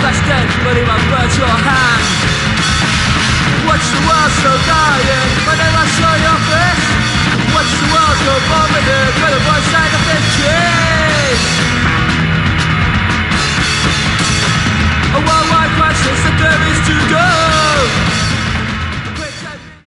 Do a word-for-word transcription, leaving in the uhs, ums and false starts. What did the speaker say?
flesh dead, but in my virtual hand. Watch the world slow dying, but then I saw your face. Watch the world go vomited, by the one side of the chase. A worldwide crisis, the there is to go.